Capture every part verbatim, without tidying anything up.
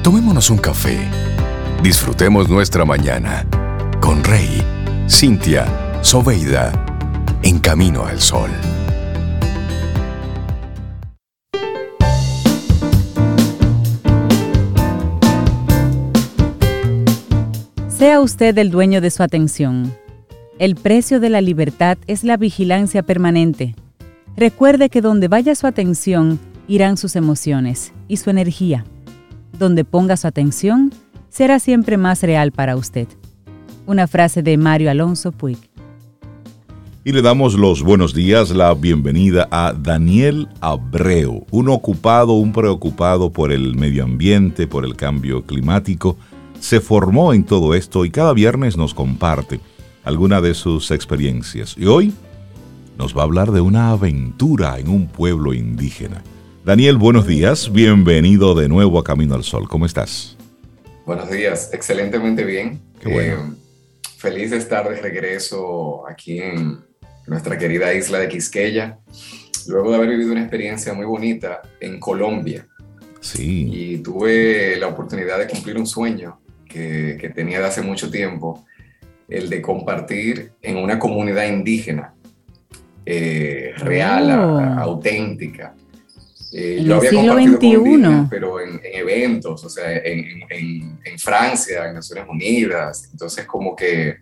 Tomémonos un café. Disfrutemos nuestra mañana con Rey, Cintia, Soveida, en Camino al Sol. Sea usted el dueño de su atención. El precio de la libertad es la vigilancia permanente. Recuerde que donde vaya su atención, irán sus emociones y su energía. Donde ponga su atención, será siempre más real para usted. Una frase de Mario Alonso Puig. Y le damos los buenos días, la bienvenida a Daniel Abreu, un ocupado, un preocupado por el medio ambiente, por el cambio climático. Se formó en todo esto y cada viernes nos comparte alguna de sus experiencias. Y hoy nos va a hablar de una aventura en un pueblo indígena. Daniel, buenos días, bienvenido de nuevo a Camino al Sol. ¿Cómo estás? Buenos días, excelentemente bien. Qué bueno. Eh, feliz de estar de regreso aquí en nuestra querida isla de Quisqueya, luego de haber vivido una experiencia muy bonita en Colombia. Sí. Y tuve la oportunidad de cumplir un sueño que, que tenía de hace mucho tiempo, el de compartir en una comunidad indígena, eh, real, Oh. a- auténtica. Eh, En yo el había siglo compartido con veintiuno. indígenas, pero en, en eventos, o sea, en, en, en Francia, en Naciones Unidas. Entonces, como que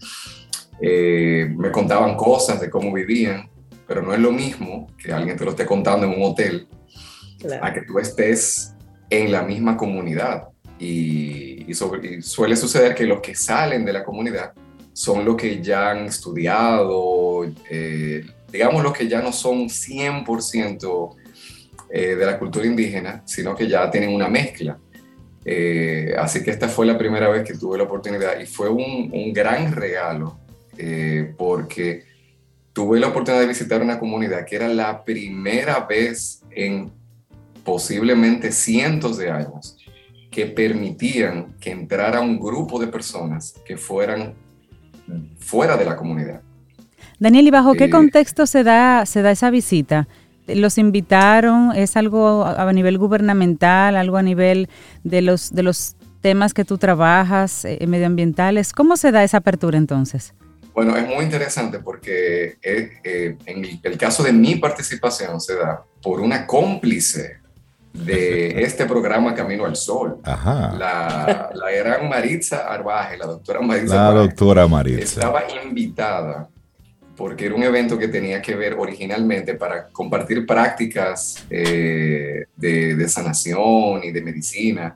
eh, me contaban cosas de cómo vivían, pero no es lo mismo que alguien te lo esté contando en un hotel, Claro. a que tú estés en la misma comunidad. Y, y, sobre- y suele suceder que los que salen de la comunidad son los que ya han estudiado, eh, digamos los que ya no son cien por ciento eh, de la cultura indígena, sino que ya tienen una mezcla. Eh, así que esta fue la primera vez que tuve la oportunidad y fue un, un gran regalo, eh, porque tuve la oportunidad de visitar una comunidad que era la primera vez en posiblemente cientos de años que permitían que entrara un grupo de personas que fueran fuera de la comunidad. Daniel, ¿y bajo qué Eh, contexto se da, se da esa visita? ¿Los invitaron? ¿Es algo a a nivel gubernamental, algo a nivel de los, de los temas que tú trabajas, eh, medioambientales? ¿Cómo se da esa apertura entonces? Bueno, es muy interesante porque eh, eh, en el, el caso de mi participación se da por una cómplice de este programa Camino al Sol, Ajá. la, la gran Maritza Arbaje, la doctora Maritza La Arbaje, doctora Maritza. estaba invitada porque era un evento que tenía que ver originalmente para compartir prácticas eh, de, de sanación y de medicina.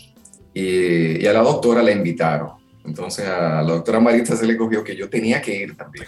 Y, y a la doctora la invitaron. Entonces a la doctora Maritza se le cogió que yo tenía que ir también.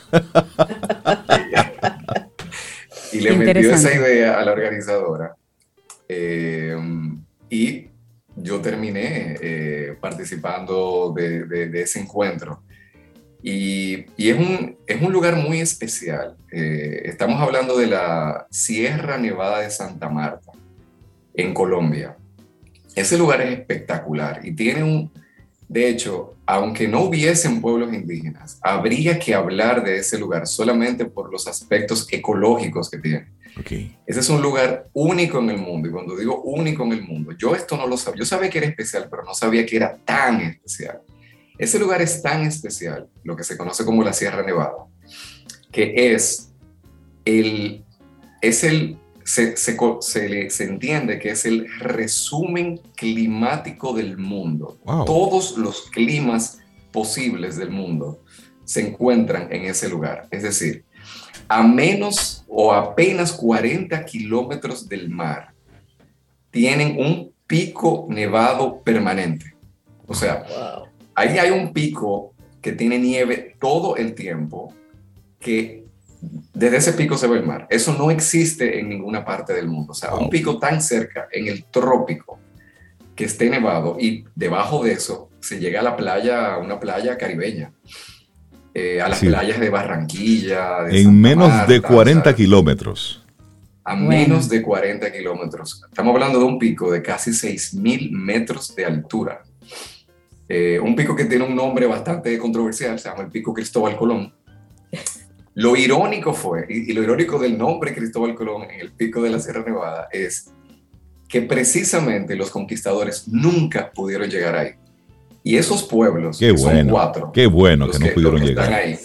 y, y le metió esa Interesante. idea a la organizadora. Eh, y yo terminé eh, participando de, de, de ese encuentro. Y, y es, un, es un lugar muy especial. Eh, estamos hablando de la Sierra Nevada de Santa Marta, en Colombia. Ese lugar es espectacular y tiene un... De hecho, aunque no hubiesen pueblos indígenas, habría que hablar de ese lugar solamente por los aspectos ecológicos que tiene. Okay. Ese es un lugar único en el mundo. Y cuando digo único en el mundo, yo esto no lo sabía. Yo sabía que era especial, pero no sabía que era tan especial. Ese lugar es tan especial, lo que se conoce como la Sierra Nevada, que es el, es el se, se, se, le, se entiende que es el resumen climático del mundo. Wow. Todos los climas posibles del mundo se encuentran en ese lugar. Es decir, a menos o apenas cuarenta kilómetros del mar, tienen un pico nevado permanente. O sea, Wow. ahí hay un pico que tiene nieve todo el tiempo, que desde ese pico se ve el mar. Eso no existe en ninguna parte del mundo. O sea, un pico tan cerca en el trópico que esté nevado y debajo de eso se llega a la playa, a una playa caribeña, eh, a las Sí. playas de Barranquilla, de En Santa menos Marta, de cuarenta o sea, kilómetros. a Bueno. menos de cuarenta kilómetros. Estamos hablando de un pico de casi seis mil metros de altura. Eh, un pico que tiene un nombre bastante controversial, se llama el Pico Cristóbal Colón. Lo irónico fue, y, y lo irónico del nombre Cristóbal Colón en el pico de la Sierra Nevada es que precisamente los conquistadores nunca pudieron llegar ahí. Y esos pueblos, qué que bueno, son cuatro, qué bueno que no que, pudieron que llegar. Están ahí,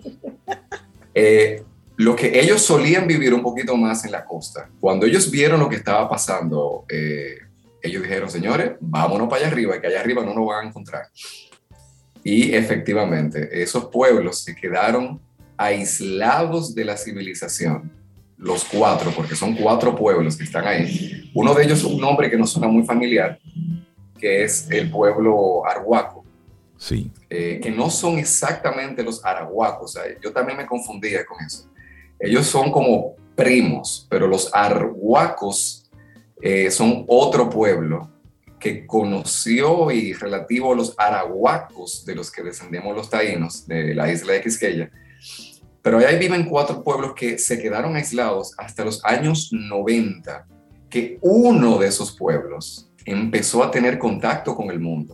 eh, lo que ellos solían vivir un poquito más en la costa. Cuando ellos vieron lo que estaba pasando, eh, ellos dijeron, señores, vámonos para allá arriba, que allá arriba no nos van a encontrar. Y efectivamente, esos pueblos se quedaron aislados de la civilización. Los cuatro, porque son cuatro pueblos que están ahí. Uno de ellos es un nombre que nos suena muy familiar, que es el pueblo arhuaco. Sí. Eh, que no son exactamente los arahuacos. O sea, yo también me confundía con eso. Ellos son como primos, pero los arhuacos eh, son otro pueblo que conoció y relativo a los arahuacos de los que descendemos los taínos de la isla de Quisqueya. Pero ahí viven cuatro pueblos que se quedaron aislados hasta los años noventa, que uno de esos pueblos empezó a tener contacto con el mundo.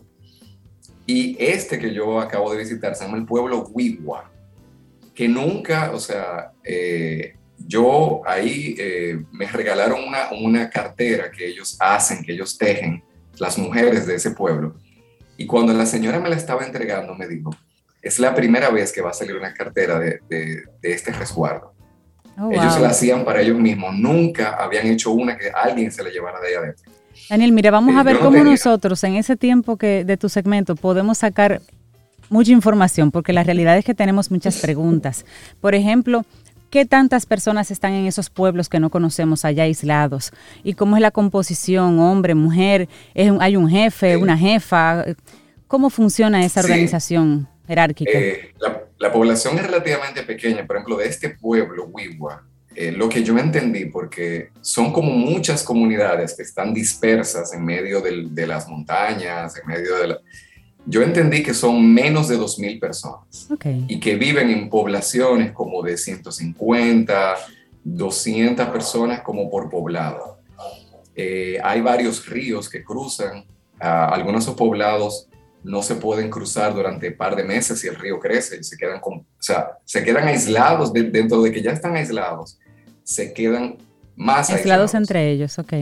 Y este que yo acabo de visitar se llama el pueblo Wiwa, que nunca, o sea, eh, yo ahí eh, me regalaron una, una cartera que ellos hacen, que ellos tejen, las mujeres de ese pueblo. Y cuando la señora me la estaba entregando, me dijo, es la primera vez que va a salir una cartera de, de, de este resguardo. Oh, ellos wow. la hacían para ellos mismos, nunca habían hecho una que alguien se la llevara de ahí adentro. Daniel, mira, vamos eh, a ver no cómo tenía. nosotros en ese tiempo que de tu segmento podemos sacar mucha información, porque la realidad es que tenemos muchas preguntas. Por ejemplo, ¿qué tantas personas están en esos pueblos que no conocemos allá aislados? ¿Y cómo es la composición, hombre, mujer? ¿Es un, ¿Hay un jefe, sí. una jefa? ¿Cómo funciona esa organización sí. jerárquica? Eh, la, la población es relativamente pequeña. Por ejemplo, de este pueblo, Wiwa, eh, lo que yo entendí, porque son como muchas comunidades que están dispersas en medio del, de las montañas, en medio de la... Yo entendí que son menos de dos mil personas okay. y que viven en poblaciones como de ciento cincuenta, doscientas personas como por poblado. Eh, hay varios ríos que cruzan. Uh, algunos de esos poblados no se pueden cruzar durante un par de meses si el río crece. Se quedan, con, o sea, se quedan aislados de, dentro de que ya están aislados. Se quedan más aislados. Aislados entre ellos, ok.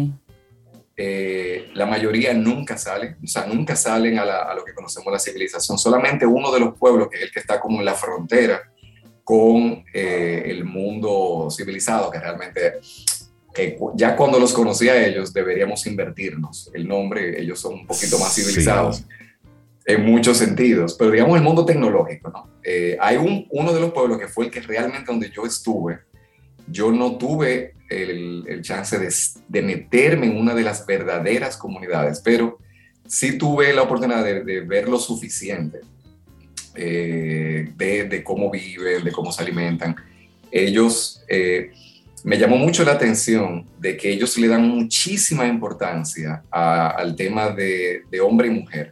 Eh, la mayoría nunca salen, o sea, nunca salen a, la, a lo que conocemos la civilización. Solamente uno de los pueblos, que es el que está como en la frontera con eh, el mundo civilizado, que realmente eh, ya cuando los conocí a ellos deberíamos invertirnos el nombre. Ellos son un poquito más civilizados sí. en muchos sentidos, pero digamos el mundo tecnológico, ¿no? Eh, hay un, uno de los pueblos que fue el que realmente donde yo estuve. Yo no tuve el, el chance de, de meterme en una de las verdaderas comunidades, pero sí tuve la oportunidad de, de ver lo suficiente eh, de, de cómo viven, de cómo se alimentan. Ellos, eh, me llamó mucho la atención de que ellos le dan muchísima importancia a, al tema de, de hombre y mujer.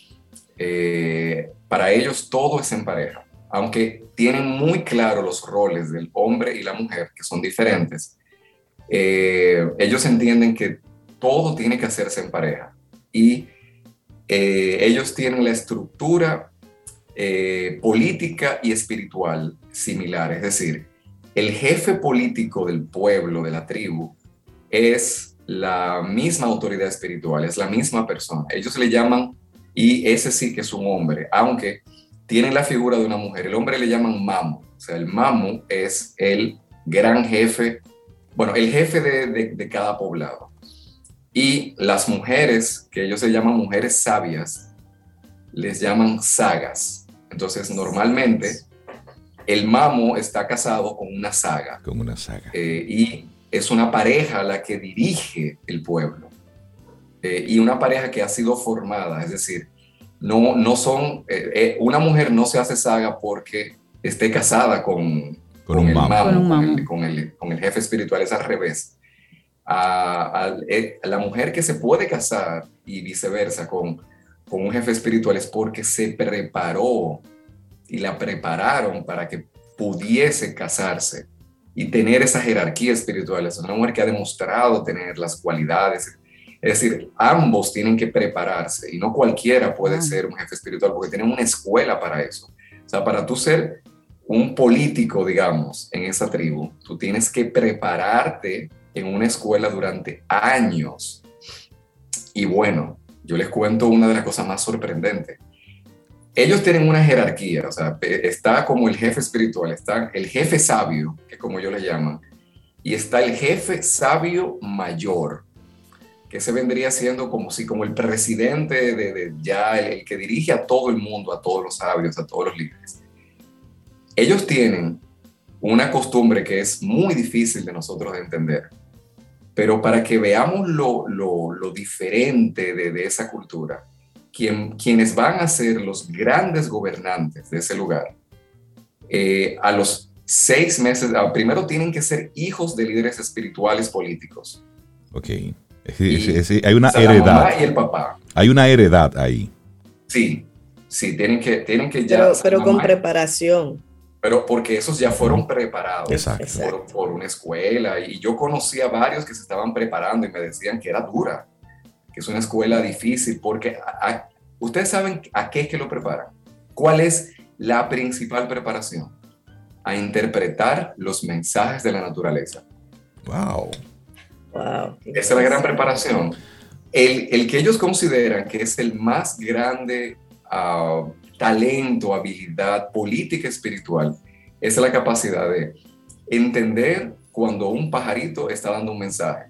Eh, para ellos todo es en pareja. Aunque tienen muy claro los roles del hombre y la mujer, que son diferentes, eh, ellos entienden que todo tiene que hacerse en pareja. Y eh, ellos tienen la estructura eh, política y espiritual similar. Es decir, el jefe político del pueblo, de la tribu, es la misma autoridad espiritual, es la misma persona. Ellos le llaman, y ese sí que es un hombre, aunque tienen la figura de una mujer. El hombre le llaman Mamu. O sea, el Mamu es el gran jefe, bueno, el jefe de, de, de cada poblado. Y las mujeres, que ellos se llaman mujeres sabias, les llaman sagas. Entonces, normalmente, el Mamu está casado con una saga. Con una saga. Eh, y es una pareja la que dirige el pueblo. Eh, y una pareja que ha sido formada, es decir, No, no son, eh, eh, una mujer no se hace saga porque esté casada con, con, con, un el mamo. mamo, con, un con, mamo. el, con, el, con el jefe espiritual, es al revés. A, a, a la mujer que se puede casar y viceversa con, con un jefe espiritual es porque se preparó y la prepararon para que pudiese casarse y tener esa jerarquía espiritual. Es una mujer que ha demostrado tener las cualidades. Es decir, ambos tienen que prepararse y no cualquiera puede ah. ser un jefe espiritual porque tienen una escuela para eso. O sea, para tú ser un político, digamos, en esa tribu, tú tienes que prepararte en una escuela durante años. Y bueno, yo les cuento una de las cosas más sorprendentes. Ellos tienen una jerarquía, o sea, está como el jefe espiritual, está el jefe sabio, que es como yo le llaman, y está el jefe sabio mayor, que se vendría siendo como si como el presidente de, de ya el, el que dirige a todo el mundo, a todos los sabios, a todos los líderes. Ellos tienen una costumbre que es muy difícil de nosotros de entender, pero para que veamos lo, lo, lo diferente de, de esa cultura, quien, quienes van a ser los grandes gobernantes de ese lugar, eh, a los seis meses, ah, primero tienen que ser hijos de líderes espirituales políticos. Ok. Sí, sí, sí, hay una o sea, heredad. La mamá y el papá. Hay una heredad ahí. Sí, sí, tienen que, tienen que ya... Pero, pero con preparación. Pero porque esos ya fueron preparados Exacto. por, por una escuela. Y yo conocí a varios que se estaban preparando y me decían que era dura, que es una escuela difícil, porque a, a, ustedes saben a qué es que lo preparan. ¿Cuál es la principal preparación? A interpretar los mensajes de la naturaleza. Wow. Wow. Esa es la gran preparación. El, el que ellos consideran que es el más grande uh, talento, habilidad política espiritual, es la capacidad de entender cuando un pajarito está dando un mensaje.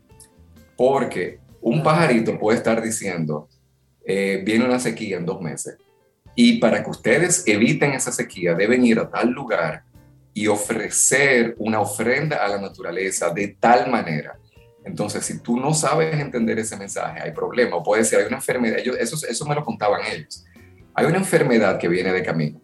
Porque un pajarito puede estar diciendo, eh, viene una sequía en dos meses. Y para que ustedes eviten esa sequía, deben ir a tal lugar y ofrecer una ofrenda a la naturaleza de tal manera. Entonces, si tú no sabes entender ese mensaje, hay problema. O puede ser, hay una enfermedad, ellos, eso, eso me lo contaban ellos. Hay una enfermedad que viene de camino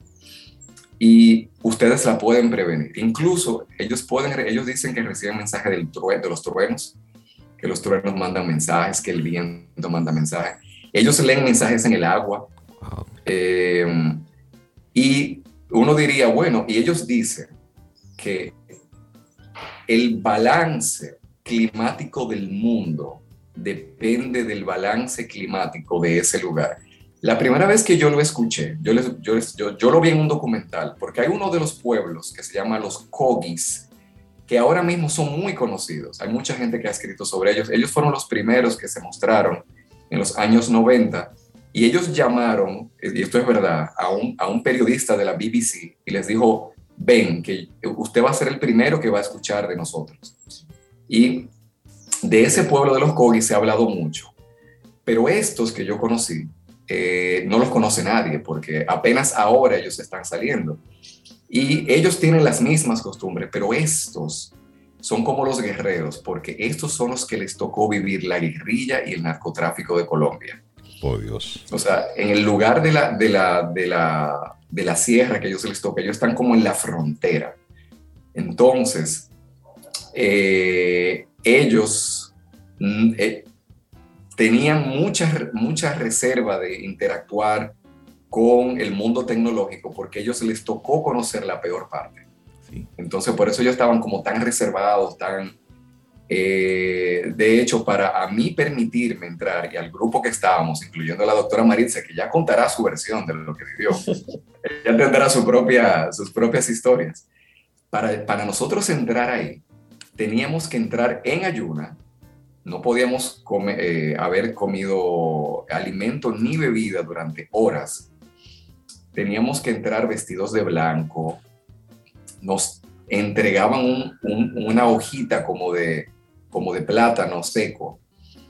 y ustedes la pueden prevenir. Incluso ellos, pueden, ellos dicen que reciben mensajes del true, de los truenos, que los truenos mandan mensajes, que el viento manda mensajes. Ellos leen mensajes en el agua. Wow. Eh, y uno diría, bueno, y ellos dicen que el balance climático del mundo depende del balance climático de ese lugar. La primera vez que yo lo escuché, yo, les, yo, les, yo, yo lo vi en un documental, porque hay uno de los pueblos que se llama los Kogis, que ahora mismo son muy conocidos. Hay mucha gente que ha escrito sobre ellos. Ellos fueron los primeros que se mostraron en los años noventa, y ellos llamaron, y esto es verdad, a un, a un periodista de la B B C y les dijo, ven, que usted va a ser el primero que va a escuchar de nosotros. Y de ese pueblo de los Kogis se ha hablado mucho, pero estos que yo conocí, eh, no los conoce nadie, porque apenas ahora ellos están saliendo. Y ellos tienen las mismas costumbres, pero estos son como los guerreros, porque estos son los que les tocó vivir la guerrilla y el narcotráfico de Colombia. Oh, Dios. O sea, en el lugar de la, de la, de la, de la sierra que ellos les toca, ellos están como en la frontera. Entonces, eh, ellos eh, tenían mucha, mucha reserva de interactuar con el mundo tecnológico, porque a ellos les tocó conocer la peor parte. Sí. Entonces, por eso ellos estaban como tan reservados, tan... Eh, de hecho, para a mí permitirme entrar, y al grupo que estábamos, incluyendo a la doctora Maritza, que ya contará su versión de lo que vivió, ella tendrá su propia, sus propias historias. Para, para nosotros entrar ahí, teníamos que entrar en ayuna, no podíamos come, eh, haber comido alimento ni bebida durante horas, teníamos que entrar vestidos de blanco, nos entregaban un, un, una hojita como de, como de plátano seco,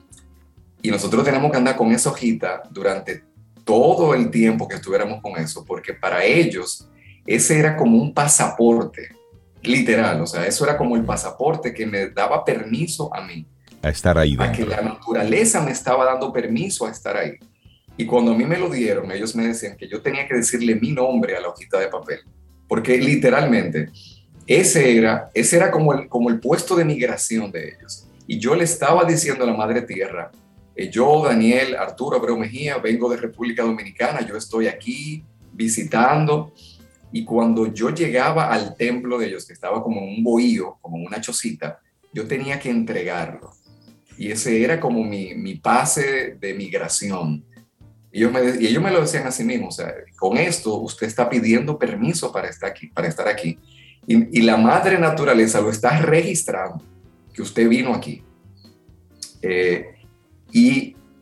y nosotros teníamos que andar con esa hojita durante todo el tiempo que estuviéramos con eso, porque para ellos ese era como un pasaporte, literal, o sea, eso era como el pasaporte que me daba permiso a mí. A estar ahí dentro. A que la naturaleza me estaba dando permiso a estar ahí. Y cuando a mí me lo dieron, ellos me decían que yo tenía que decirle mi nombre a la hojita de papel, porque literalmente ese era, ese era como, el, como el puesto de migración de ellos. Y yo le estaba diciendo a la Madre Tierra, eh, yo, Daniel Arturo Abreu Mejía, vengo de República Dominicana, yo estoy aquí visitando. Y cuando yo llegaba al templo de ellos, que estaba como en un bohío, como en una chocita, yo tenía que entregarlo. Y ese era como mi, mi pase de migración. Y ellos, me, y ellos me lo decían a sí mismos, o sea, con esto usted está pidiendo permiso para estar aquí. Para estar aquí. Y, y la madre naturaleza lo está registrando, que usted vino aquí. Eh, y,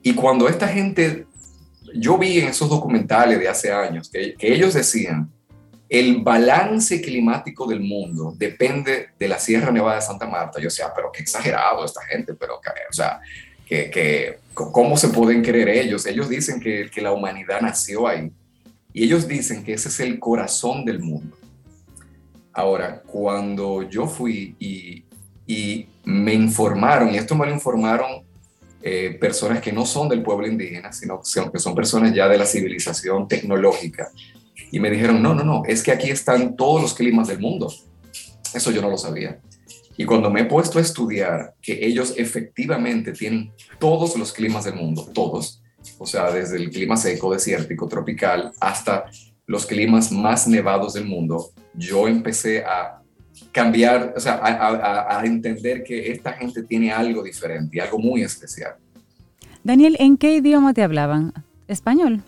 Y cuando esta gente, yo vi en esos documentales de hace años que, que ellos decían, el balance climático del mundo depende de la Sierra Nevada de Santa Marta. Yo decía, pero qué exagerado esta gente, pero, o sea, que, que, ¿cómo se pueden creer ellos? Ellos dicen que, que la humanidad nació ahí. Y ellos dicen que ese es el corazón del mundo. Ahora, cuando yo fui y, y me informaron, y esto me lo informaron eh, personas que no son del pueblo indígena, sino que son personas ya de la civilización tecnológica, y me dijeron, no, no, no, es que aquí están todos los climas del mundo. Eso yo no lo sabía. Y cuando me he puesto a estudiar que ellos efectivamente tienen todos los climas del mundo, todos, o sea, desde el clima seco, desértico, tropical, hasta los climas más nevados del mundo, yo empecé a cambiar, o sea, a, a, a entender que esta gente tiene algo diferente y algo muy especial. Daniel, ¿en qué idioma te hablaban? ¿Español?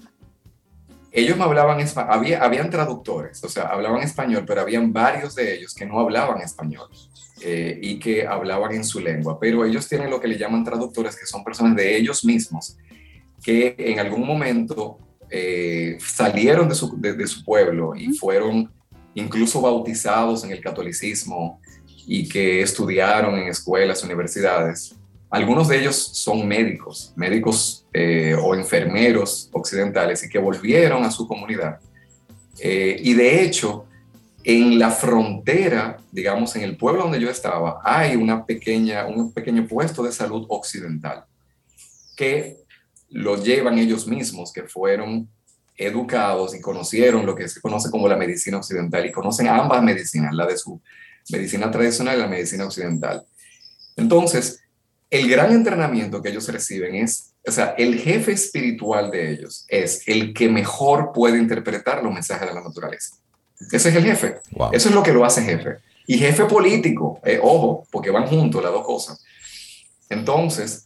Ellos me hablaban español, había, habían traductores, o sea, hablaban español, pero habían varios de ellos que no hablaban español eh, y que hablaban en su lengua, pero ellos tienen lo que le llaman traductores, que son personas de ellos mismos, que en algún momento eh, salieron de su, de, de su pueblo y fueron incluso bautizados en el catolicismo y que estudiaron en escuelas, universidades. Algunos de ellos son médicos, médicos eh, o enfermeros occidentales y que volvieron a su comunidad. Eh, y de hecho, en la frontera, digamos, en el pueblo donde yo estaba, hay una pequeña, un pequeño puesto de salud occidental que lo llevan ellos mismos, que fueron educados y conocieron lo que se conoce como la medicina occidental y conocen ambas medicinas, la de su medicina tradicional y la medicina occidental. Entonces, el gran entrenamiento que ellos reciben es, o sea, el jefe espiritual de ellos es el que mejor puede interpretar los mensajes de la naturaleza. Ese es el jefe. Wow. Eso es lo que lo hace jefe. Y jefe político, eh, ojo, porque van juntos las dos cosas. Entonces,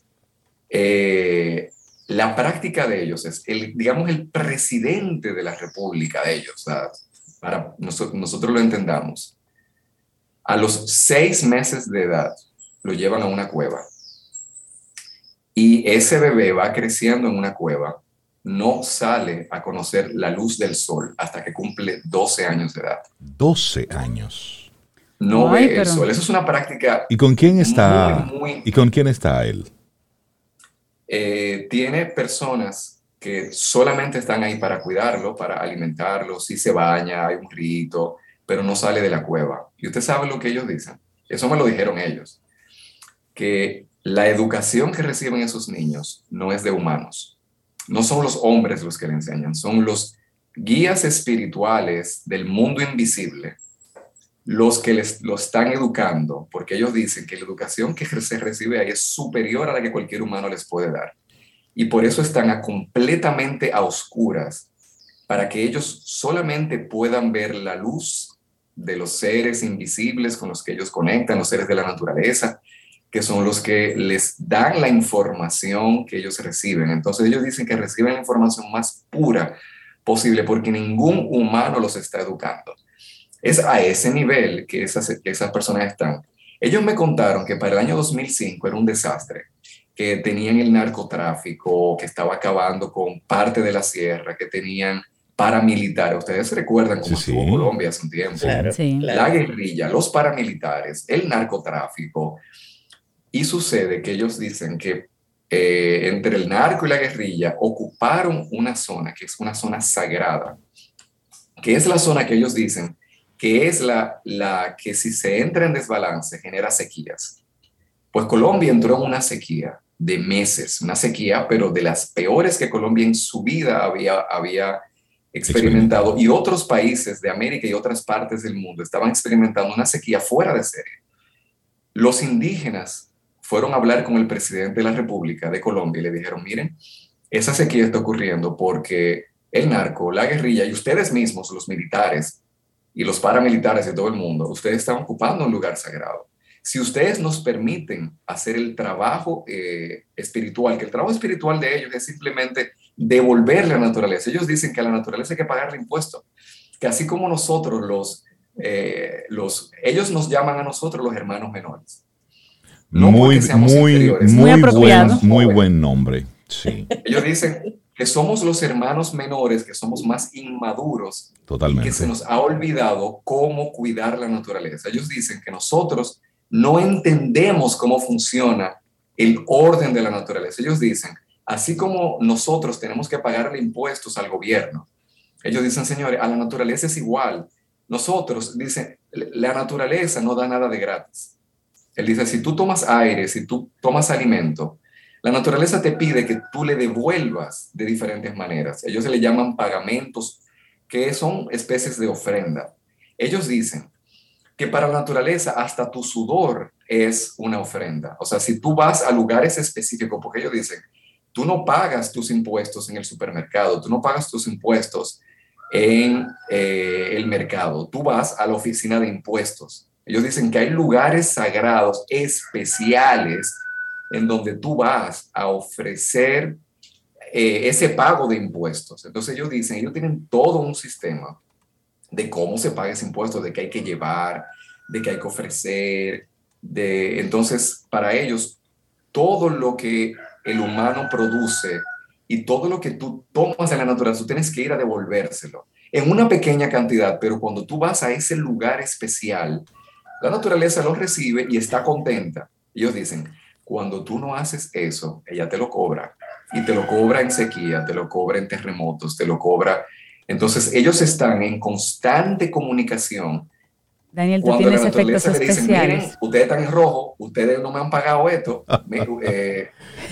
eh, la práctica de ellos es, el, digamos, el presidente de la república de ellos, o sea, para nosotros, nosotros lo entendamos. A los seis meses de edad lo llevan a una cueva. Y ese bebé va creciendo en una cueva, no sale a conocer la luz del sol hasta que cumple doce años de edad. doce años. No Ay, ve pero... el sol. Eso es una práctica. ¿Y con quién está? Muy, muy... ¿Y con quién está él? Eh, tiene personas que solamente están ahí para cuidarlo, para alimentarlo. Sí se baña, hay un rito, pero no sale de la cueva. Y usted sabe lo que ellos dicen. Eso me lo dijeron ellos. Que la educación que reciben esos niños no es de humanos. No son los hombres los que le enseñan, son los guías espirituales del mundo invisible los que les, lo están educando, porque ellos dicen que la educación que se recibe ahí es superior a la que cualquier humano les puede dar. Y por eso están a completamente a oscuras, para que ellos solamente puedan ver la luz de los seres invisibles con los que ellos conectan, los seres de la naturaleza, que son los que les dan la información que ellos reciben. Entonces ellos dicen que reciben la información más pura posible porque ningún humano los está educando. Es a ese nivel que esas, que esas personas están. Ellos me contaron que para el año dos mil cinco era un desastre, que tenían el narcotráfico, que estaba acabando con parte de la sierra, que tenían paramilitares. Ustedes recuerdan cómo sí, estuvo sí. Colombia hace un tiempo. Claro, sí. La guerrilla, los paramilitares, el narcotráfico. Y sucede que ellos dicen que eh, entre el narco y la guerrilla ocuparon una zona que es una zona sagrada, que es la zona que ellos dicen que es la, la que si se entra en desbalance genera sequías. Pues Colombia entró en una sequía de meses, una sequía, pero de las peores que Colombia en su vida había, había experimentado. Y otros países de América y otras partes del mundo estaban experimentando una sequía fuera de serie. Los indígenas fueron a hablar con el presidente de la República de Colombia y le dijeron, miren, esa sequía está ocurriendo porque el narco, la guerrilla y ustedes mismos, los militares y los paramilitares de todo el mundo, ustedes están ocupando un lugar sagrado. Si ustedes nos permiten hacer el trabajo eh, espiritual, que el trabajo espiritual de ellos es simplemente devolverle a la naturaleza. Ellos dicen que a la naturaleza hay que pagarle impuestos, que así como nosotros los, eh, los, ellos nos llaman a nosotros los hermanos menores. No muy, muy, muy, muy apropiado. Buen, muy buen nombre. Sí. Ellos dicen que somos los hermanos menores, que somos más inmaduros. Totalmente. Y que se nos ha olvidado cómo cuidar la naturaleza. Ellos dicen que nosotros no entendemos cómo funciona el orden de la naturaleza. Ellos dicen, así como nosotros tenemos que pagarle impuestos al gobierno, ellos dicen, señores, a la naturaleza es igual. Nosotros, dicen, la naturaleza no da nada de gratis. Él dice, si tú tomas aire, si tú tomas alimento, la naturaleza te pide que tú le devuelvas de diferentes maneras. Ellos se le llaman pagamentos, que son especies de ofrenda. Ellos dicen que para la naturaleza hasta tu sudor es una ofrenda. O sea, si tú vas a lugares específicos, porque ellos dicen, tú no pagas tus impuestos en el supermercado, tú no pagas tus impuestos en eh, el mercado, tú vas a la oficina de impuestos. Ellos dicen que hay lugares sagrados especiales en donde tú vas a ofrecer eh, ese pago de impuestos. Entonces ellos dicen, ellos tienen todo un sistema de cómo se paga ese impuesto, de qué hay que llevar, de qué hay que ofrecer. De, entonces, para ellos, todo lo que el humano produce y todo lo que tú tomas de la naturaleza, tú tienes que ir a devolvérselo en una pequeña cantidad, pero cuando tú vas a ese lugar especial, la naturaleza lo recibe y está contenta. Ellos dicen, cuando tú no haces eso, ella te lo cobra. Y te lo cobra en sequía, te lo cobra en terremotos, te lo cobra. Entonces, ellos están en constante comunicación. Daniel, tú Cuando tienes la efectos naturaleza le dicen, especiales. miren, ustedes están en rojo, ustedes no me han pagado esto, me, eh,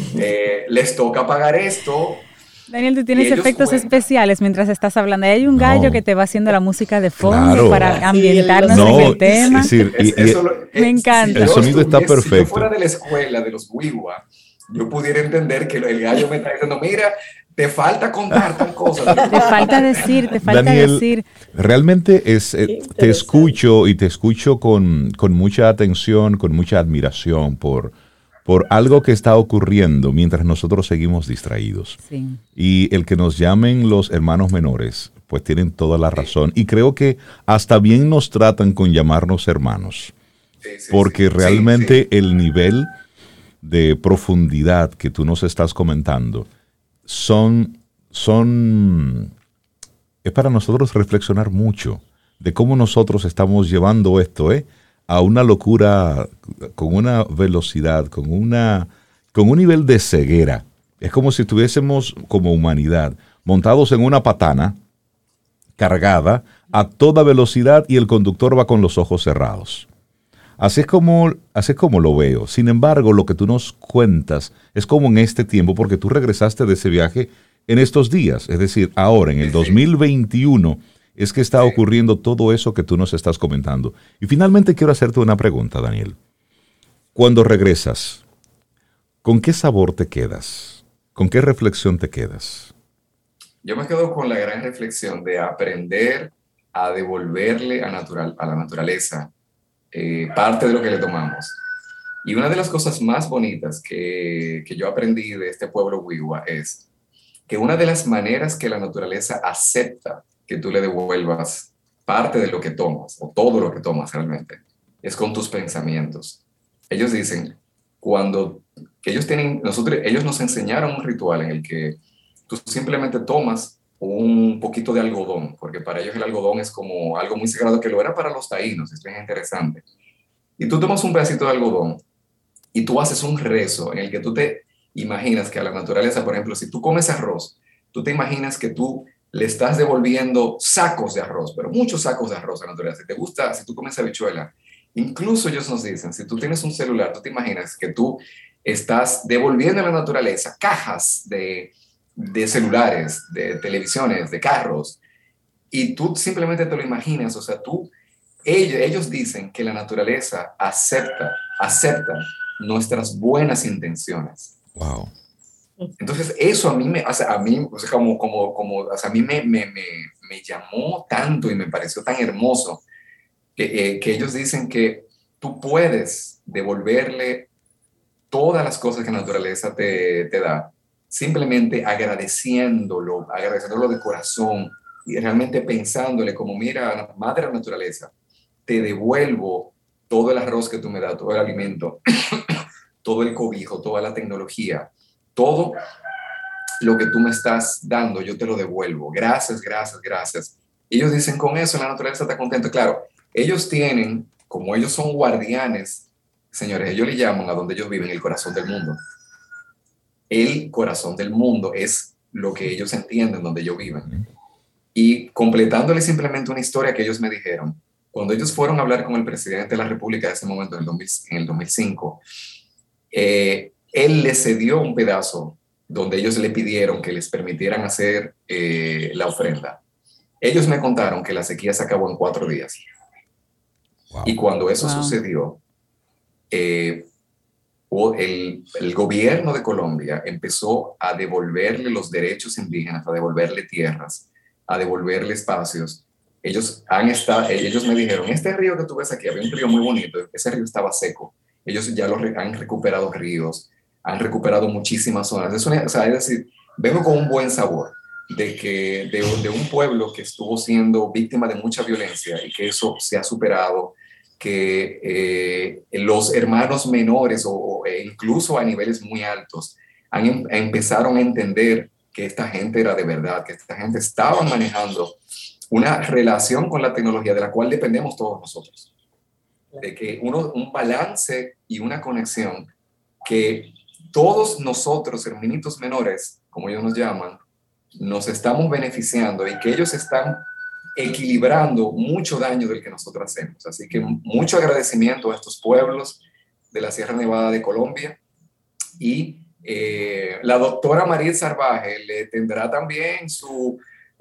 eh, les toca pagar esto. Daniel, tú tienes Y ellos efectos cuentan. especiales mientras estás hablando. Ahí hay un gallo No. que te va haciendo la música de fondo Claro. para ambientarnos Sí, en No, el tema. es decir, Es- y- y- eso lo- Me es- encanta. si El yo sonido está estuviese- Si perfecto. yo fuera de la escuela de los Wiwa, yo pudiera entender que el gallo me está diciendo, mira, te falta contar tal cosa. Te falta decir, te falta Daniel, decir. realmente es, eh, Qué te interesante. escucho y te escucho con, con mucha atención, con mucha admiración por, por algo que está ocurriendo mientras nosotros seguimos distraídos. Sí. Y el que nos llamen los hermanos menores, pues tienen toda la razón. Y creo que hasta bien nos tratan con llamarnos hermanos, Sí, sí, porque sí. realmente Sí, el nivel de profundidad que tú nos estás comentando son, son, es para nosotros reflexionar mucho de cómo nosotros estamos llevando esto, ¿eh? A una locura con una velocidad, con una, con un nivel de ceguera. Es como si estuviésemos como humanidad montados en una patana cargada a toda velocidad y el conductor va con los ojos cerrados. Así es como, así es como lo veo. Sin embargo, lo que tú nos cuentas es como en este tiempo, porque tú regresaste de ese viaje en estos días. Es decir, ahora, en el dos mil veintiuno, es que está ocurriendo todo eso que tú nos estás comentando. Y finalmente quiero hacerte una pregunta, Daniel. Cuando regresas, ¿con qué sabor te quedas? ¿Con qué reflexión te quedas? Yo me quedo con la gran reflexión de aprender a devolverle a, natural, a la naturaleza eh, parte de lo que le tomamos. Y una de las cosas más bonitas que, que yo aprendí de este pueblo Wiwa es que una de las maneras que la naturaleza acepta que tú le devuelvas parte de lo que tomas, o todo lo que tomas realmente, es con tus pensamientos. Ellos dicen, cuando que ellos tienen, nosotros, ellos nos enseñaron un ritual en el que tú simplemente tomas un poquito de algodón, porque para ellos el algodón es como algo muy sagrado, que lo era para los taínos, esto es interesante. Y tú tomas un pedacito de algodón y tú haces un rezo en el que tú te imaginas que a la naturaleza, por ejemplo, si tú comes arroz, tú te imaginas que tú le estás devolviendo sacos de arroz, pero muchos sacos de arroz a la naturaleza. Si te gusta, si tú comes habichuela, incluso ellos nos dicen, si tú tienes un celular, tú te imaginas que tú estás devolviendo a la naturaleza cajas de, de celulares, de televisiones, de carros, y tú simplemente te lo imaginas, o sea, tú, ellos, ellos dicen que la naturaleza acepta, acepta nuestras buenas intenciones. Wow. Entonces, eso a mí me, o sea, a mí, o sea, como, como, como, o sea, a mí me, me, me, me llamó tanto y me pareció tan hermoso que, eh, que ellos dicen que tú puedes devolverle todas las cosas que la naturaleza te, te da, simplemente agradeciéndolo, agradeciéndolo de corazón y realmente pensándole como, mira, madre naturaleza, te devuelvo todo el arroz que tú me das, todo el alimento, todo el cobijo, toda la tecnología, todo lo que tú me estás dando, yo te lo devuelvo. Gracias, gracias, gracias. Ellos dicen, con eso la naturaleza está contenta. Claro, ellos tienen, como ellos son guardianes, señores, ellos le llaman a donde ellos viven el corazón del mundo. El corazón del mundo es lo que ellos entienden donde ellos viven. Y completándole simplemente una historia que ellos me dijeron, cuando ellos fueron a hablar con el presidente de la República de ese momento, en el, dos mil, en el dos mil cinco, eh, él les cedió un pedazo donde ellos le pidieron que les permitieran hacer eh, la ofrenda. Ellos me contaron que la sequía se acabó en cuatro días. Wow. Y cuando eso wow. sucedió, eh, el, el gobierno de Colombia empezó a devolverle los derechos indígenas, a devolverle tierras, a devolverle espacios. Ellos, han estado, ellos me dijeron, este río que tú ves aquí, había un río muy bonito, ese río estaba seco. Ellos ya lo re, han recuperado ríos, han recuperado muchísimas zonas. Es, una, o sea, es decir, vengo con un buen sabor de, que, de, de un pueblo que estuvo siendo víctima de mucha violencia y que eso se ha superado, que eh, los hermanos menores o, o incluso a niveles muy altos han, empezaron a entender que esta gente era de verdad, que esta gente estaba manejando una relación con la tecnología de la cual dependemos todos nosotros. De que uno, un balance y una conexión que todos nosotros, hermanitos menores, como ellos nos llaman, nos estamos beneficiando y que ellos están equilibrando mucho daño del que nosotros hacemos. Así que mucho agradecimiento a estos pueblos de la Sierra Nevada de Colombia y eh, la doctora Mariel Sarvaje le tendrá también su,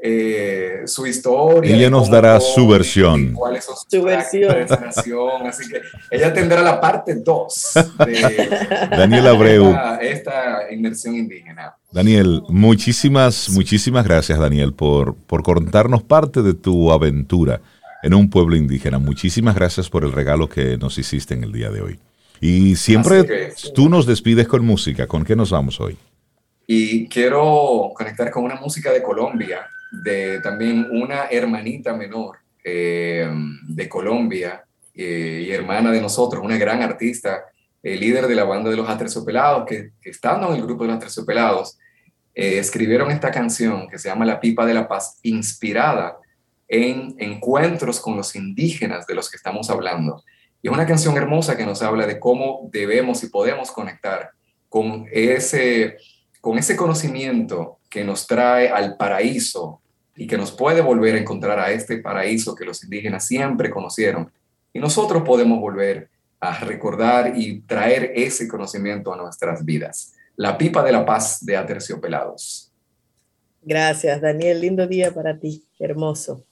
eh, su historia. Ella nos dará su versión. ¿Cuáles son sus su versión? De sanación. Así que ella tendrá la parte dos de Daniel Abreu. Esta, esta inmersión indígena. Daniel, muchísimas, muchísimas gracias, Daniel, por, por contarnos parte de tu aventura en un pueblo indígena. Muchísimas gracias por el regalo que nos hiciste en el día de hoy. Y siempre que, tú nos despides con música. ¿Con qué nos vamos hoy? Y quiero conectar con una música de Colombia, de también una hermanita menor eh, de Colombia eh, y hermana de nosotros, una gran artista, el líder de la banda de los Aterciopelados, que, que estando en el grupo de los Aterciopelados, eh, escribieron esta canción que se llama La Pipa de la Paz, inspirada en encuentros con los indígenas de los que estamos hablando. Y es una canción hermosa que nos habla de cómo debemos y podemos conectar con ese, con ese conocimiento que nos trae al paraíso y que nos puede volver a encontrar a este paraíso que los indígenas siempre conocieron. Y nosotros podemos volver a recordar y traer ese conocimiento a nuestras vidas. La Pipa de la Paz de Aterciopelados. Gracias, Daniel. Lindo día para ti. Hermoso.